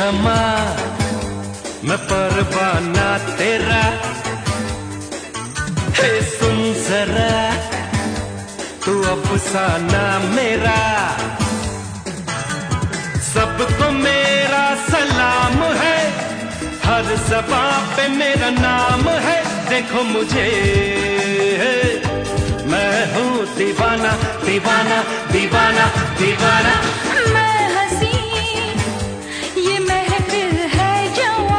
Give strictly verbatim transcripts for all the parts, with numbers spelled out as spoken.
शमा मैं परवाना तेरा, हे सुन जरा तू अफसाना मेरा। सबको मेरा सलाम है, हर ज़बां पे मेरा नाम है। देखो मुझे मैं हूँ दीवाना दीवाना दीवाना दीवाना। मैं हंसी ये महफिल है जवां।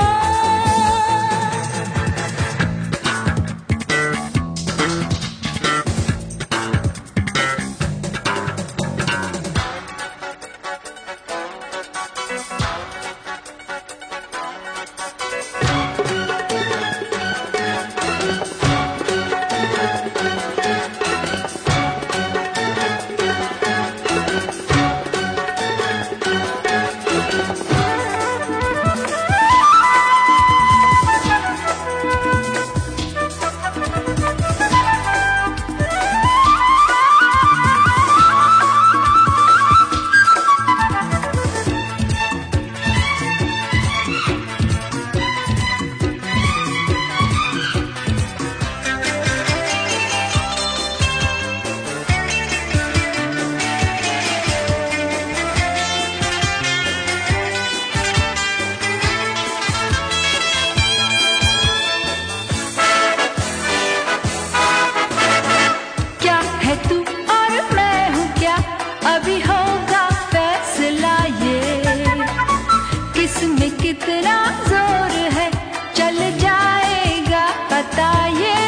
कितना जोर है चल जाएगा पता ये।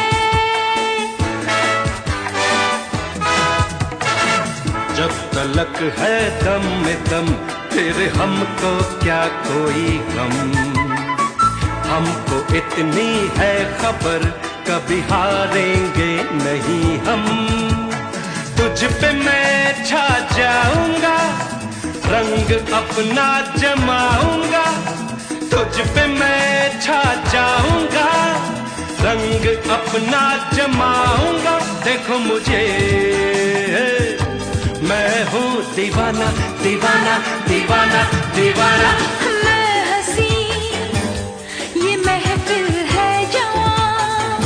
जब तलक है दम में दम फिर हमको क्या कोई गम। हमको इतनी है खबर कभी हारेंगे नहीं हम। तुझ पे मैं छा जाऊंगा रंग अपना जमाऊंगा। तुझ पे मैं छा जाऊंगा रंग अपना जमाऊंगा। देखो मुझे मैं हूँ दीवाना दीवाना दीवाना दीवाना। मैं हंसी ये महफिल है जवां।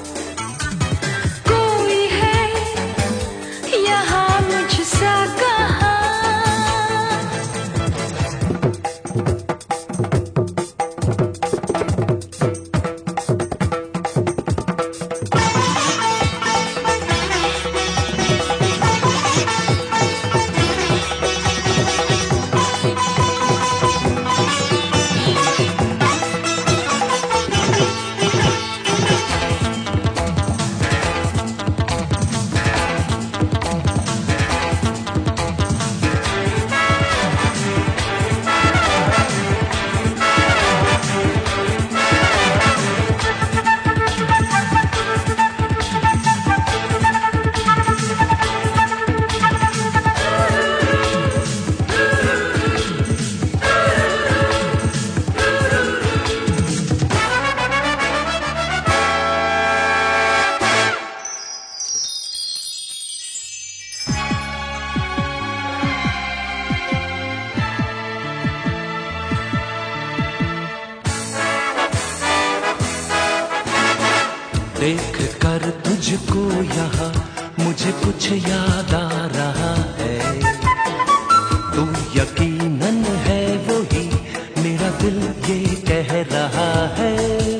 कोई है यहाँ मुझसा कहाँ। देख कर तुझको यहाँ मुझे कुछ याद आ रहा है। तू यकीनन है वही मेरा दिल ये कह रहा है।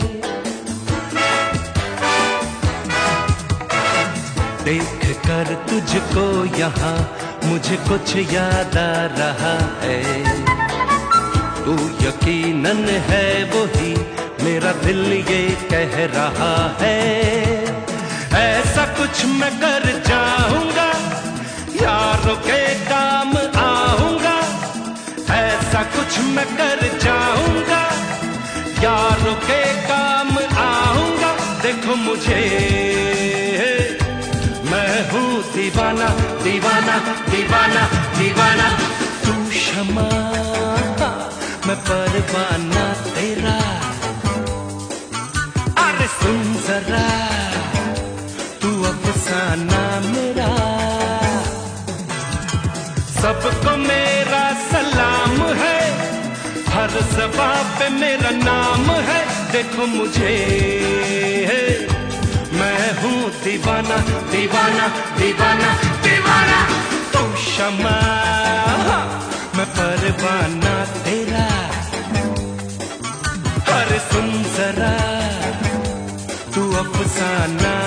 देख कर तुझको यहाँ मुझे कुछ याद आ रहा है। तू यकीनन है वही मेरा दिल ये कह रहा है। ऐसा कुछ मैं कर जाऊंगा यारों के काम आऊंगा। ऐसा कुछ मैं कर जाऊंगा यारों के काम आऊंगा। देखो मुझे मैं हूँ दीवाना दीवाना दीवाना दीवाना। तू शमा मैं परवाना तेरा। अरे सुन जरा तू अफसाना मेरा। सबको मेरा सलाम है, हर लबा पे मेरा नाम है, देखो मुझे, मैं हूँ दीवाना दीवाना दीवाना दीवाना। तू शमा मैं परवाना तेरा, अरे सुन जरा तू अफसाना